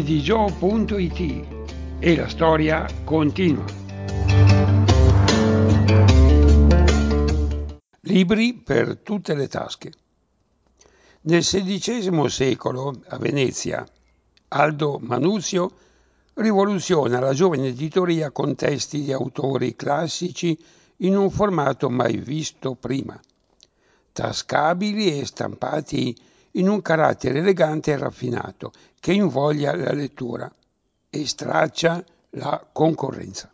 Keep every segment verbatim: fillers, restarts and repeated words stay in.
edigio punto it e la storia continua. Libri per tutte le tasche. Nel sedicesimo secolo, a Venezia, Aldo Manuzio rivoluziona la giovane editoria con testi di autori classici in un formato mai visto prima, tascabili e stampati in un carattere elegante e raffinato che invoglia la lettura e straccia la concorrenza.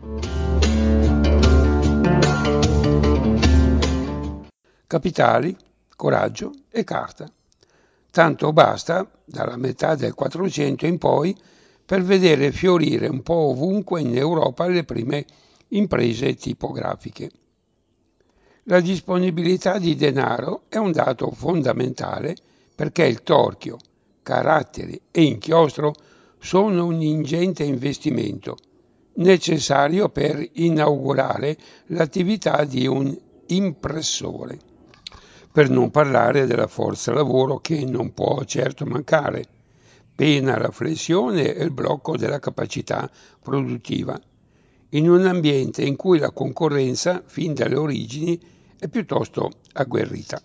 Capitali, coraggio e carta. Tanto basta, dalla metà del Quattrocento in poi, per vedere fiorire un po' ovunque in Europa le prime imprese tipografiche. La disponibilità di denaro è un dato fondamentale perché il torchio, caratteri e inchiostro sono un ingente investimento necessario per inaugurare l'attività di un impressore. Per non parlare della forza lavoro che non può certo mancare, pena la flessione e il blocco della capacità produttiva, in un ambiente in cui la concorrenza, fin dalle origini, è piuttosto agguerrita.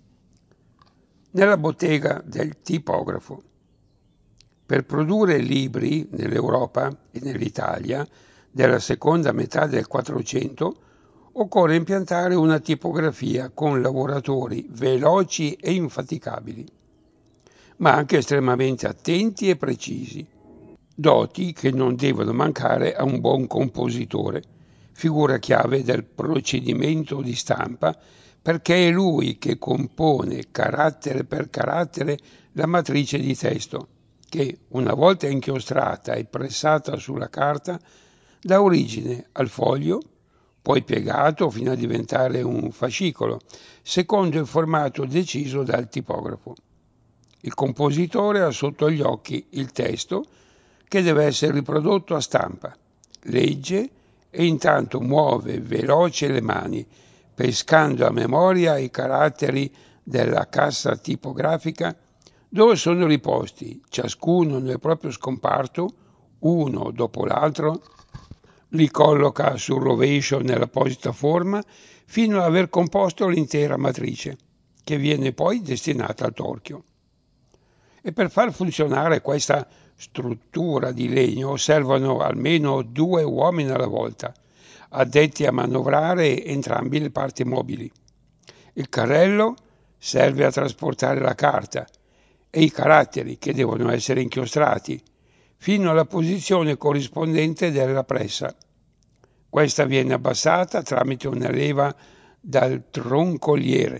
Nella bottega del tipografo. Per produrre libri nell'Europa e nell'Italia della seconda metà del Quattrocento occorre impiantare una tipografia con lavoratori veloci e infaticabili, ma anche estremamente attenti e precisi, doti che non devono mancare a un buon compositore, figura chiave del procedimento di stampa, perché è lui che compone carattere per carattere la matrice di testo, che, una volta inchiostrata e pressata sulla carta, dà origine al foglio, poi piegato fino a diventare un fascicolo, secondo il formato deciso dal tipografo. Il compositore ha sotto gli occhi il testo, che deve essere riprodotto a stampa, legge e intanto muove veloce le mani, pescando a memoria i caratteri della cassa tipografica, dove sono riposti, ciascuno nel proprio scomparto, uno dopo l'altro, li colloca sul rovescio nell'apposita forma fino ad aver composto l'intera matrice, che viene poi destinata al torchio. E per far funzionare questa struttura di legno servono almeno due uomini alla volta, addetti a manovrare entrambi le parti mobili. Il carrello serve a trasportare la carta e i caratteri, che devono essere inchiostrati, fino alla posizione corrispondente della pressa. Questa viene abbassata tramite una leva dal troncoliere.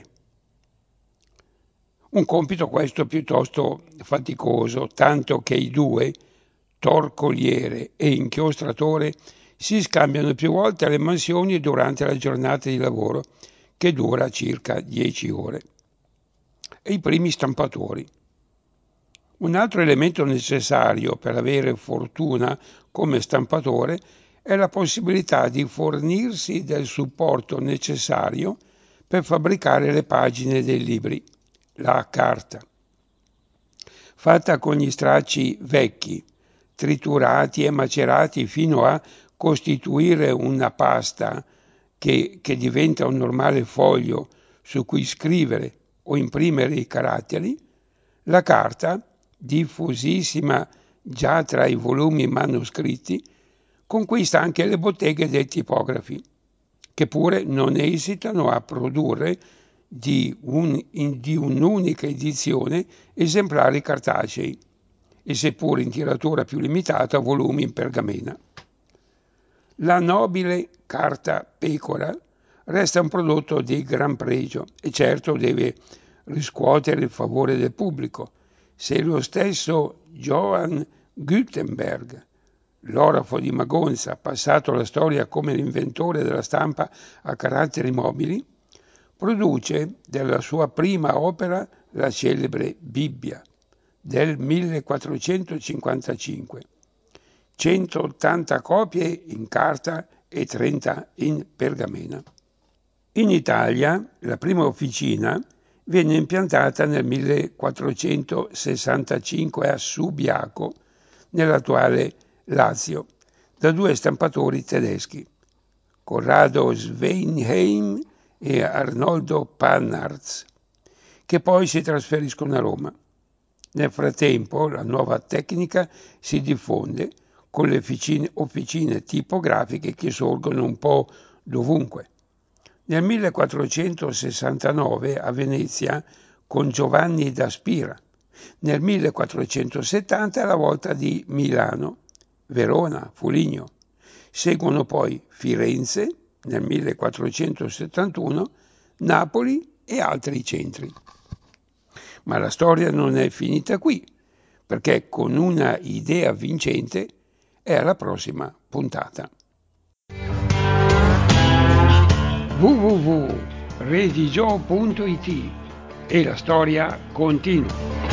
Un compito questo piuttosto faticoso, tanto che i due, torcoliere e inchiostratore, si scambiano più volte le mansioni durante la giornata di lavoro, che dura circa dieci ore. E i primi stampatori. Un altro elemento necessario per avere fortuna come stampatore è la possibilità di fornirsi del supporto necessario per fabbricare le pagine dei libri, la carta. Fatta con gli stracci vecchi, triturati e macerati fino a costituire una pasta che, che diventa un normale foglio su cui scrivere o imprimere i caratteri, la carta, diffusissima già tra i volumi manoscritti, conquista anche le botteghe dei tipografi, che pure non esitano a produrre di, un, in, di un'unica edizione esemplari cartacei e, seppur in tiratura più limitata, volumi in pergamena. La nobile carta pecora resta un prodotto di gran pregio e certo deve riscuotere il favore del pubblico. Se lo stesso Johann Gutenberg, l'orafo di Magonza, passato alla storia come l'inventore della stampa a caratteri mobili, produce della sua prima opera la celebre Bibbia del millequattrocentocinquantacinque, centottanta copie in carta e trenta in pergamena. In Italia la prima officina venne impiantata nel millequattrocentosessantacinque a Subiaco, nell'attuale Lazio, da due stampatori tedeschi, Corrado Sveinheim e Arnoldo Panarz, che poi si trasferiscono a Roma. Nel frattempo la nuova tecnica si diffonde con le officine, officine tipografiche che sorgono un po' dovunque. Nel millequattrocentosessantanove a Venezia con Giovanni da Spira, nel millequattrocentosettanta la volta di Milano, Verona, Foligno. Seguono poi Firenze nel millequattrocentosettantuno, Napoli e altri centri. Ma la storia non è finita qui, perché con una idea vincente è alla prossima puntata. w w w punto redigio punto it e la storia continua.